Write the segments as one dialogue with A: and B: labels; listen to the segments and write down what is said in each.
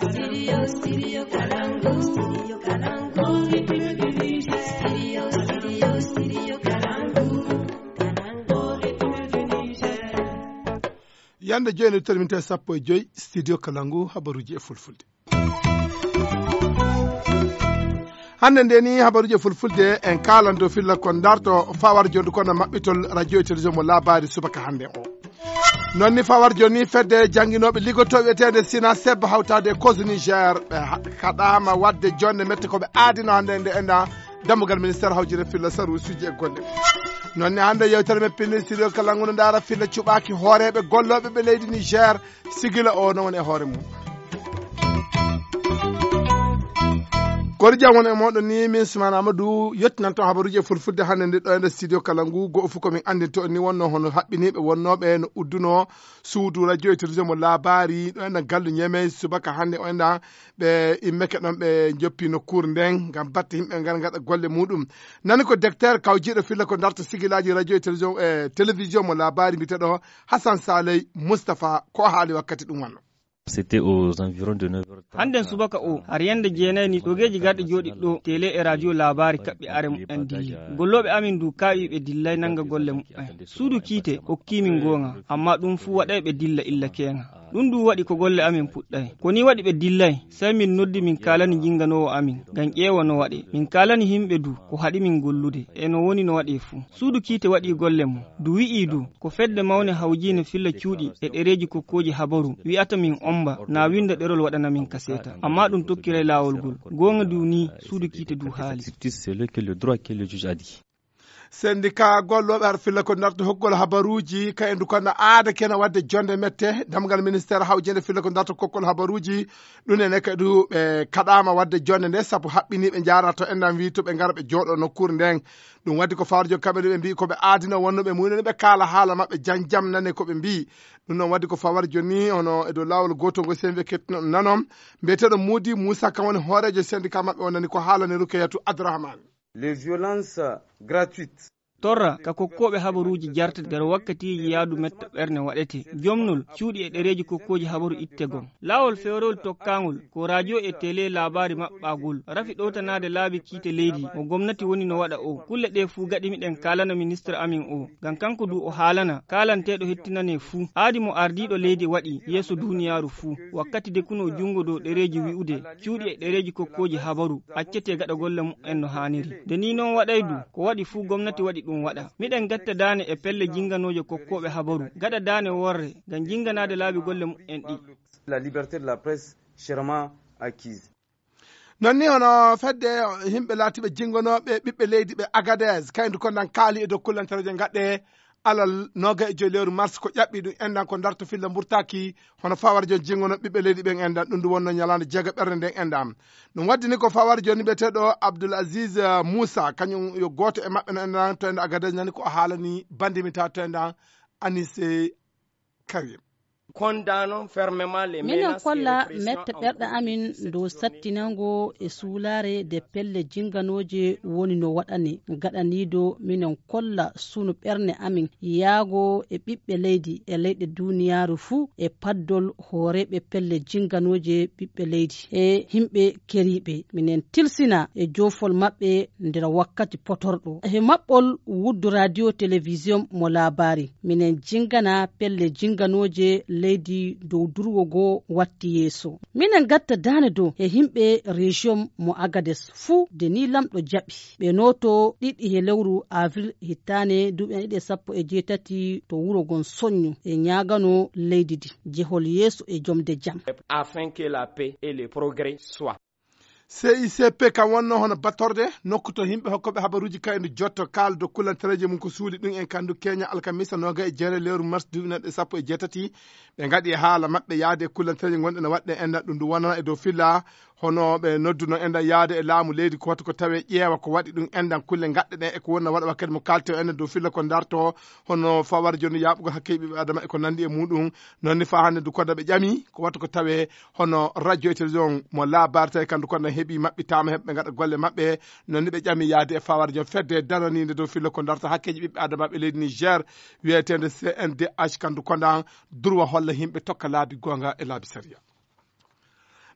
A: Yande jooni terminte sappo e joyi studio Kalangu habaruji e fulfulde. Hande ndeni habaruji e fulfulde en kalando filla kon darto fawar jondu kono mabbitol radio e television mo labari subaka hande o. Nonni fawar joni fedde janginobe ligotobe tede sina seb hawtade cause Niger kadama wadde jonne mette ko be adino hande nde enda dammugal ministère hawjire filla saru suji e golle. Nonni hande yewtere me pinni studio Kalangu no dara filla cubaki hoorebe gollobe be leydi Niger sigila o non e hoore mum. Kori jamon e modon ni min Sumana Amadou yettinanto habaruje fulfulde hande nde do e studio Kalangu go fu ko min andinto ni wonno hono habbinibe wonnobe no udduno suudu radio television mo labari do en gallu nyeme subaka hande o enda be immeke don be joppi no cour ndeng gam batte himbe ngal ngada golle mudum nani ko docteur kawjido filla ko darto sigilaji radio television mo labari bitedo Hassan Saleh Mustafa ko haali wakkati dum wonno.
B: C'était aux environs de 9h.
C: Handen subaka o har yande jeenani dogeji garde jodi do télé e radio labari kabbe arem en dilli gollobe amin du kaawi be dillay nanga golle mu suudu kite hokkimin gonga amma dum fu waday be dilla illa kenga dum du wadi ko golle amin pudday ko ni wadi be dillay sai min noddi min kalani jinganowo amin gan ƴeewa no wadi min kalani himbe du ko hadi min gollude e no woni no wadi fu suudu kite wadi golle mu du wi'i du ko fedde mawne hawjine filla cuudi e dereji kokkoji habaru wi'ata min omba na winda derol wadana min kaseta amma dum tokkire lawol gol gonga du ni suudu kite du haali
B: C'est le droit que le juge a dit.
A: Syndicat gollobe ar filla ko darto hoggol habaruji kayendu kono aada kena wadde jonde mette damgal ministère hawjende filla ko darto kokkol habaruji dunene kadu be kadama wadde jonde nde sabu habbini be jarato endam wi to be ngara be jodo no cour ndeng dum waddi ko farjo kabe be mbi ko be aadina wonno be munene be kala hala mabbe janjam nane ko be mbi dum non waddi ko fawarjo ni ono e do lawol goto go sembe ketno nanom betedo Mudi Moussa kan woni horejo syndicat mabbe onani ko halane Rukayatu Abdourahmane.
D: Les violences gratuites.
C: Torra ka kokkobe habaruji jarta der wakkati yaadu metta berne wadete jomnul cuudi e dereji kokkoji habaru ittegol lawol fewrol tokkangol ko radio e télé labari mabbagol rafi dotanade laabi kite leydi mo gomnati woni no wada o kulle de fu gadi miden kalana ministre amin o gan kanko du o halana kalantedo hettinane fu aadi mo ardido leydi wadi yeso duniyaru fu wakkati de kuno jungo do dereji wiude cuudi e dereji kokkoji habaru accete gada golle mu en no haniri de ni non wadaydu ko wadi fu gomnati wadi wada miden gatta dane e pelle jinganoje kokkobe habaru gada dane worre gan jinganade laabi golle en di
D: la liberté de la presse chèrement acquise.
A: Nonni hono fedde himbe latibe jinganobe bibbe leydi be Agadez kayndu ko nan kaali e do kullantareje gadde alal noga e joylewru mars ko ƴabbi dum endan ko darto filla mburtaki hono fawarjo jingono bibbe leydi ben endan dum du wonno nyalande jega berne den endam dum waddini ko fawarjo ni betedo Abdul Aziz Moussa kanyum yo goto e mabbe endan to endan Agadez nani ko halani bandimita to endan Anise Karim.
E: Condamnons fermement les menaces et répressions
F: berda amin do sattinango e sulare de pelle jinganoje woni no wadani gadani do minen kolla sunu berne amin yaago e bibbe leydi e leyde duniyaru fu e paddol horebe pelle jinganoje bibbe leydi e himbe keribe minen tilsina e jofol mabbe ndira wakkati potordo e mabbol wuddu radio television mo labari minen jingana pelle jinganoje leydi dow durwogo watti yeso minen gatta dane do e himbe région mo Agadez fu de ni lamdo jabi be noto didi he lewru avril hitane duɓe ide sappo e jeetati to wuro gon sonyu e nyaagano leydi di jehol yeso e jomde jam
E: afin que la paix et le progrès soient.
A: CICP kan wonno hono battorde nokkuto himbe hokkobe habaruji kayndo jotto kaldo kullantareje mun ko suuli dum en kandu Kenya alkamisa noga e jere lewru mars 2017 be ngadi haala mabbe yaade kullantareje gonde no wadde en dum du wona e do filla hono be nodduno enda yaade e laamu leydi ko wato ko tawe ƴeewa ko wadi dum endan kulle gadde de e ko wonna wada wakkati mo kalto en do filla ko darto hono fawar joni yabugo hakkibe adama e ko nandi e mudum nonni fa hande du kodda be jami ko wato ko tawe hono radio e television mo labarta e kandu ko na hebi mabbitama hebbe ngada golle mabbe nonni be jami yaade e fawar joni fedde dananinde do filla ko darto hakkeji bibbe adama be leydi Niger wietende CNDH kandu ko dan droit holla himbe tokka laabi gonga e laabi sharia.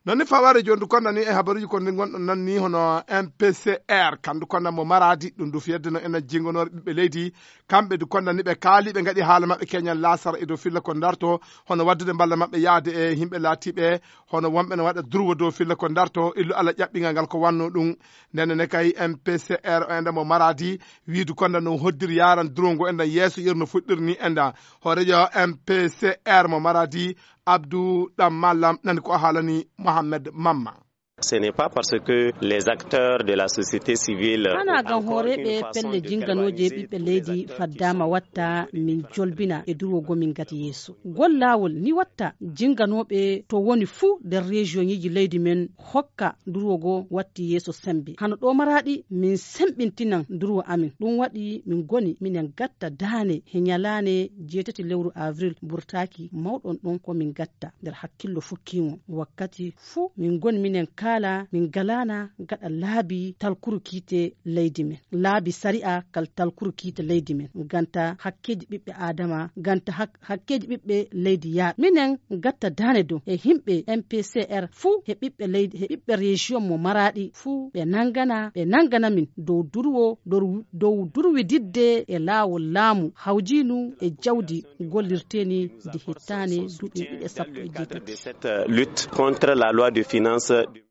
A: nonni faware jondu konda ni e habaruji ko gonɗon nan ni hono MPCR kandu konda mo maradi ɗum du fiyedde no enen jingonore ɓiɓɓe leydi kamɓe du konda ni ɓe kaali ɓe gaɗi haala maɓɓe keñal lasara e dow filla ko darto hono waddude balla maɓɓe yaade e himɓe laatiɓe hono wonɓe no waɗa durwo dow filla ko darto illu Allah ƴaɓɓingal ngal ko wanno ɗum nenne kay MPCR o enda mo maradi wiidu konda no hoddiri yaran durwo enda yeeso yerno fuɗɗirni enda horejo MPCR mo maradi Abdou Dam Mallam nani ko haalani Mohamed Mamma.
G: Ce n'est pas parce que les acteurs de la société civile
F: ana gan horeɓe pelle jinganoje ɓiɓɓe leydi faddama watta min jolbina e durwogo min gati yeeso gollawol ni watta jinganoɓe to woni fuu nder région yiji leydi men hokka durwogo watti yeeso sembe hano ɗo maraɗi min semɓintinan durwo amin ɗum waɗi min goni minen gatta dane he ñalane 7 lewru avril burtaki mawɗon ɗon ko min gatta nder hakkillo fukkimo wakkati fuu min goni minen kala min galana gaɗa laabi talkuru kiite leydi men laabi sari'a kal talkuru kiite leydi men ganta hakkeji ɓiɓɓe adama ganta hakkeji ɓiɓɓe leydi yaa minen gatta dane dow e himɓe MPCR fuu he ɓiɓɓe leydi he ɓiɓɓe région mo maraɗi fuu ɓe nangana min dow durwo dow durwididde e laawol laamu hawjinu e jawdi gollirteni di hettane duuɓi ɗiɗi sappo e jeetati
G: cette lutte contre la loi de finance.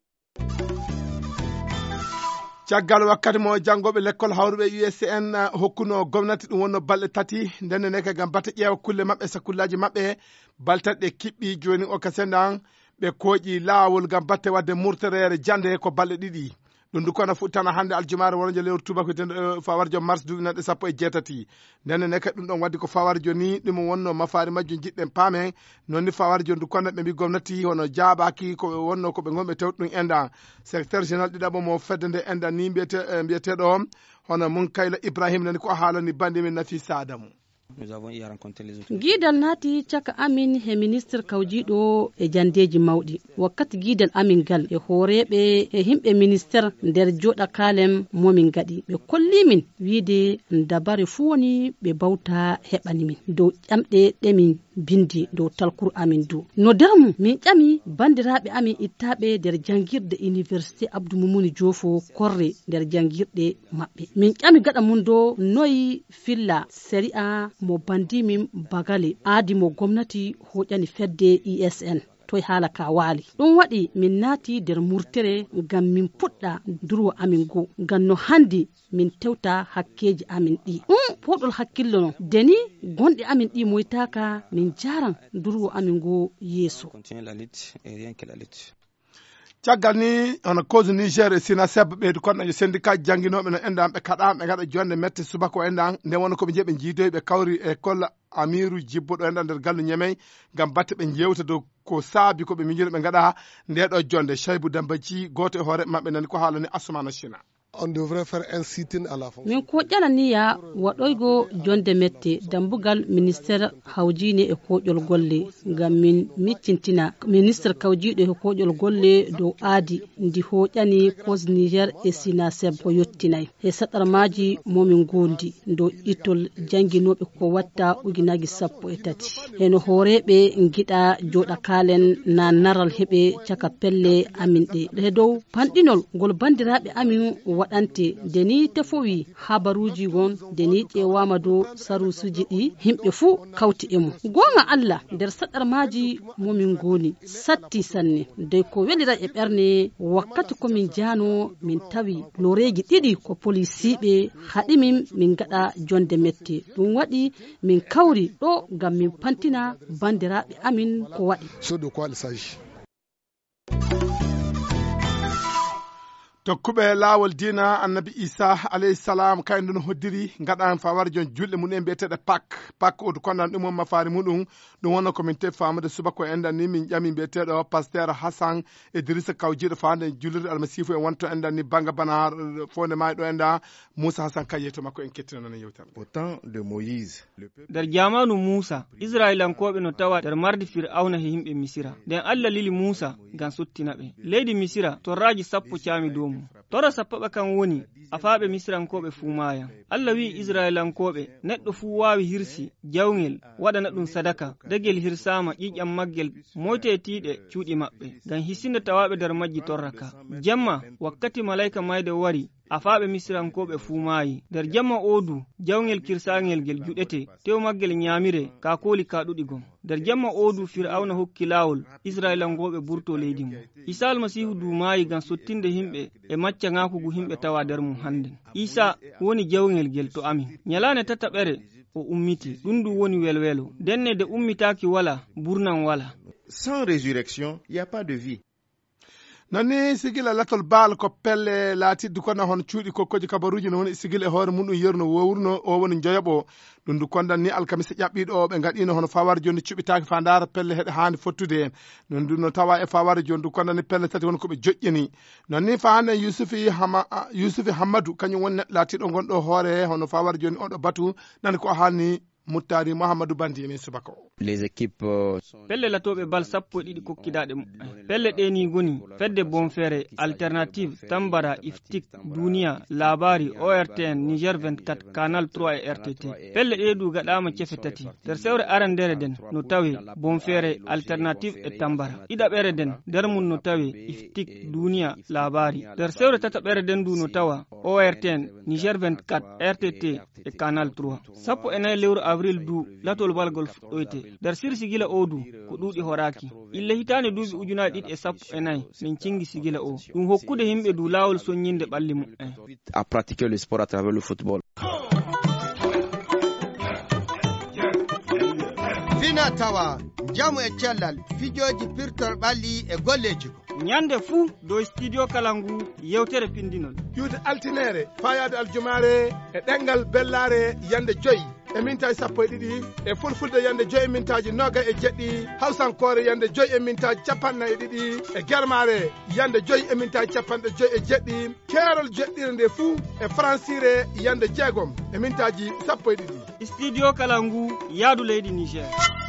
A: caggal wakkati mo jangoɓe l'école hawruɓe USN hokkuno gomnati ɗum wonno balɗe tati ndenne neke gam batte ƴeewa kulle maɓɓe sakullaji maɓɓe baltatɗe kiɓɓi joni o kasendan ɓe kooƴi laawol gam batte wadde murterere jande ko balɗe ɗiɗi ɗum du kono futtana hande aljumare wonjo lewru tubako fawarjo mars duɓinanɗe sappo e jeetati ndenne neke ɗum ɗon waddi ko fawarjo ni ɗum wonno mafari majjum jiɗɗen paamen nonni fawarjo ndu kono ɓe mbi gomnati hono jaabaki ko wonno koɓe gonɓe tewt ɗum enda secrétaire général ɗiɗaɓo mo fedde nde enda ni mbiyeteɗo hono mun kayla ibrahima nani ko haalani bandi min nafi sadamu.
F: guidal naati caka amin he ministre kawjiɗo e jandeji mawɗi wakkati guidal amin gal e hooreɓe e himɓe ministére nder joɗa kalem momin gaɗi ɓe kollimin wiide dabare fuu woni ɓe bawta heɓani min dow ƴamɗe ɗemin bindi dow talkuru amin du no darmu min ƴami bandiraɓe amin ittaɓe nder jangirde université Abdou Moumouni Diofo korre nder jangirɗe maɓɓe min ƴami gaɗa mum do noyi filla sari'a mo bandimin bagale aadi mo gomnati hoƴani fedde ISN toy haala ka waali ɗum waɗi min naati nder murtere ngam min puɗɗa durwo amin go ngam no handi min tewta hakkeji amin ɗi poɗol hakkillo no deni gonɗe amin ɗi moytaka min jaran durwo amin go yeeso
A: caggal ni hono cause Niger e Sina Seb ɓeydu konɗo syndicat jangguinoɓe no endan ɓe kaɗa ɓe gaɗa jonde mette subaka endan nde wonno koɓe jeeɓe jiidoy ɓe kawri école Amirou Djibbo ɗo endan nder gallu Ñamey gam batte ɓe jewta dow ko saabi koɓe miñiri ɓe gaɗa ndeɗo jonde Chaybou Dambaji goto e hoore maɓɓe nani ko haalani Assoumana China.
H: On devrait faire un sit-in à la fonction.
F: min ko ƴananiya waɗoygo jonde mette dambugal ministére hawjine e koƴol golle ngam min miccintina ministre kawjiɗo e koƴol golle dow aadi ndi hoƴani cause Niger e Sina Seb ko yettinay e saɗarmaji momin gondi dow ittol jangguinoɓe ko watta ujunnaji 13 eno hooreɓe giɗa joɗa kalen na naral heɓe caka pelle amin ɗe dow panɗinol ngol bandiraɓe amin waɗante deni tefowi habaruji gon deni ƴewama dow sarusuji ɗi himɓe fuu kawti emo gonga Allah nder saɗarmaji momin goni satti sanne dey ko welira e ɓerne wakkati komin jano min tawi loreji ɗiɗi ko policiɓe haɗimin min gaɗa jonde mette ɗum waɗi min kawri ɗo ngam min pantina bandiraɓe amin ko waɗi
A: tokkuɓe laawol dina annabi Isa alayhi salam kayndo no hoddiri gaɗan fawar jon julɗe mum en mbiyeteɗe pak odu kondan ɗum on mafari muɗum ɗum wonno komin te famude subaka endan ni min ƴami mbiyeteɗo pasteur Hassan Idrissa Kawjiɗo fande jullirde almasifu en wonto endan ni banga bana fonde mayi ɗo enda Moussa Hassan Kayeto makko en kettinono yewtere
I: au temps de Moïse
C: nder jamanu Musa Israilankoɓe no tawa nder mardi Fir'auna he himɓe Misira nden Allah lili Musa ngam suttinaɓe leydi Misira torraji sappo caami dow tora sappaɓa kan woni afaɓe misrankoɓe fuu maya. Allah wi israelankoɓe neɗɗo fuu wawi hirsi jawŋel waɗana ɗum sadaka degel hirsama ƴiƴam maggel moytetiɗe cuuɗi maɓɓe ngam hissinde tawaɓe nder majji torraka. Jemma wakkati malaika mayde wari afaɓe misrankoɓe fuu maayi. Nder jamma odu jawŋel kirsangel gel juɗete tew maggel nyamire ka koli kaɗuɗigom. Nder jamma odu fir'auna hokki lawol israelankoɓe burto leydi mum. Isa almasihu du maayi gam sottinde himɓe e macca ŋakugu himɓe tawa nder mum hande. Isa woni jawŋel gel to amin. Nyalane tataɓere o ummiti ɗum du woni welwelo. Denne de ummitaki wala burnan wala.
I: Sans résurrection, il n'y a pas de vie.
A: nani sigila latol baal ko pelle laatiddu kono hon cuuɗi kokkoji kabaruji no woni sigila e hoore mum ɗum yerno wowruno o woni joyoɓo ɗum du kondan ni alkamisa ƴaɓɓiɗo ɓe gaɗino hono fawar joni cuɓitaki fa ndara pelle heɗe hande fottude hen non du no tawa e fawar joni du kondan ni pelle tati woni koɓe joƴƴini non ni fa hande yousufi hammadou kañum woni neɗɗo laatiɗo gonɗo hoore hono fawar joni oɗo batu nani ko hanni Muttari Mouhamadou Bandi min subaka o.
J: Les équipes
C: pelle latoɓe bal sappo e ɗiɗi kokkidaɗe pelle ɗe ni goni fedde bonfere alternative tambara iftik duniya labari ORTN Niger 24 canal 3 et RTT pelle ɗe du gaɗama cefe tati nder sewre arandere den no tawe bonfere alternative e tambara ɗiɗaɓere den nder mum no tawe iftik duniya labari nder sewre tataɓere den du no tawa ORTN Niger 24 RTT e canal 3 sappo e nayi lewru avril du latol balgol fuɗɗoyte nder sir sigila o du ko ɗuuɗi horaki ille hitande duuɓi ujunaji ɗiɗi e sappo e nayi min cingi sigila o ɗum hokkude himɓe du lawol soññinde ɓalli mu'en
J: à pratiquer le sport à travers le football.
K: fina tawa jamu e cellal fijoji pirtol ɓalli e golleji
C: nyande fuu do studio kalangu yewtere pindinol
A: yude altinere fayade aljumare e ɗengal bellare yande joyi e mintaji sappo e ɗiɗi e fulfulde yande joyi mintaji noga e jeɗɗi hawsankore yande joyi e mintaji capannayyi e ɗiɗi e germare yande joyi e mintaji capanɗe joyi e jeɗɗi keerol joɗɗire nde fuu e francire yande jeegom e mintaji sappo e ɗiɗi
C: studio kalangu yaadu leydi Niger.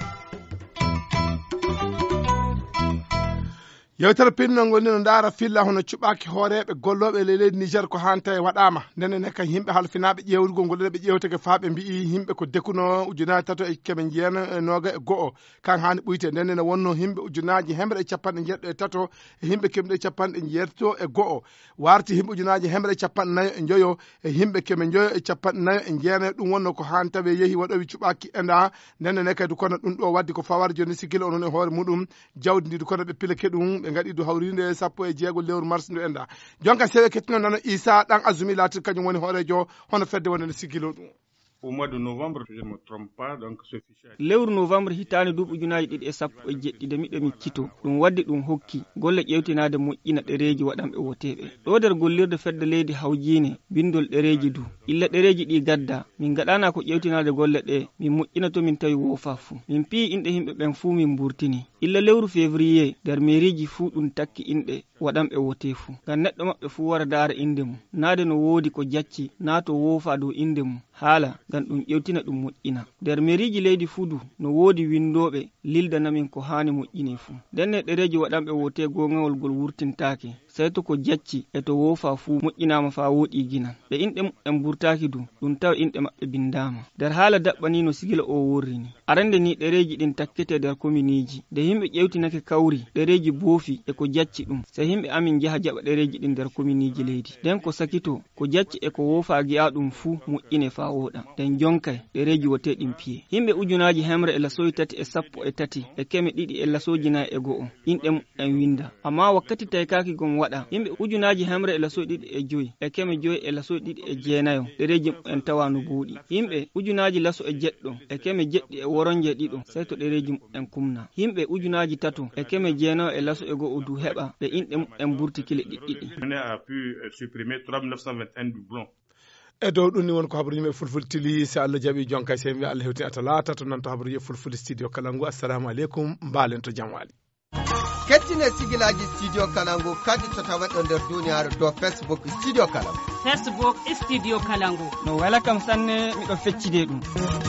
A: yewtere pinnol ngol ni no ndaara filla hono cuɓaki hooreɓe golloɓe leydi Niger ko hanta e waɗama ndenen kay yimɓe halfinaɓe ƴewrugol ngol ɓe ƴewteke faaɓe mbi'i yimɓe ko dekkuno ujunaji tato e keɓe jeena e noga e go'o kan hani ɓuyte ndenen wonno yimɓe ujunaji hemre e capanɗe jeeɗɗo e tato e yimɓe kemɗe capanɗe jeetto e go'o warti yimɓe ujunaji hemre e capanɗe nayo e joyo e yimɓe keɓe joyo e capanɗe nayo e jeena ɗum wonno ko han tawe yeehi waɗowi cuɓaki enda ndenen kadi kono ɗum ɗo waddi ko fawar joni sikila onon e hoore muɗum jawdi ndi kono ɓe pilake ɗum ɓe gaɗi du hawrinde sappo e jeegol lewru mars ndu enda jonka sewe kettino nano Issa ɗan Azumi laati kañum woni hoorejo hono fedde wonde sikilo ɗum
L: au mois de novembre je ne me trompe pas donc ce fichier
C: lewru novembre hitande duuɓi ujunaji ɗiɗi e sappo e jeɗɗiɗe miɗo miccito ɗum waddi ɗum hokki golle ƴewtinade moƴƴina ɗereji waɗanɓe woteɓe ɗo nder gollirde fedde leydi hawjine bindol ɗereji du illa ɗereji ɗi gadda min gaɗana ko ƴewtinade golle ɗe min moƴƴina to min tawi wofa fuu min pii inɗe himɓe ɓen fuu min burtini illa lewru février nder mairiji fuu ɗum takki inɗe waɗanɓe wote fuu ngam neɗɗo maɓɓe fuu wara daara inde mum naade no woodi ko jacci naa to woofa dow inde mum haala ngam ɗum ƴewtina ɗum moƴƴina nder mairiji leydi fudu no woodi windoɓe lildanamin ko hani moƴƴine fuu ndenne ɗereji waɗanɓe wote gongawol gol wurtintake sey to ko jacci e to woofa fuu moƴƴinama fa woɗi ginan ɓe inɗe en burtaki du ɗum tawa inɗe maɓɓe bindama nder haala daɓɓani no sigila o worrini arande ni ɗereji ɗin takkete nder kominiji nde yimɓe ƴewtinake kawri ɗereji boofi e ko jacci ɗum sey yimɓe amin jaha jaɓa ɗereji ɗin nder kominiji leydi nden ko sakito ko jacci e ko woofa gi'a ɗum fuu moƴƴine fa woɗa nden jonkay ɗereji wote ɗin piye yimɓe ujunaji hemre e lasoyi tati e sappo e tati e keme ɗiɗi e lasoji nayi e go'o inɗe en winda amma wakkati taykaki gon waɗa yimɓe ujunaji hemre e lasoyi ɗiɗi e joyi e keme joyi e lasoyi ɗiɗi e jeenayo ɗereji en tawa no buuɗi yimɓe ujunaji laso e jeɗɗo e keme jeɗɗi e woronje ɗiɗo sey to ɗereji en kumna yimɓe ujunaji tato e keme jeenayo e laso e go'o du heɓa ɓe inɗe en burti kile ɗiɗɗiɗi
A: e dow ɗum ni woni ko habaru yimɓe fulfulde tili so Allah jaaɓi jonka se mbi Allah hewti atalata to nanto habaru yimɓe fulfulde studio kalangu assalamu aleykum mbalen to jam waali
K: kettine sigilaji studio kalangu kadi to tawaɗo nder duniyaru to Facebook studio kalangu
F: Facebook studio kalangu
C: no wala kam sanne miɗo feccide ɗum